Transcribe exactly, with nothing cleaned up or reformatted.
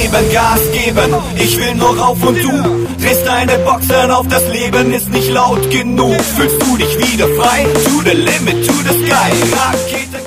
Leben Gas geben. Ich will nur rauf und du drehst deine Boxen auf, das Leben ist nicht laut genug. Fühlst du dich wieder frei? To the limit, to the sky. Rakete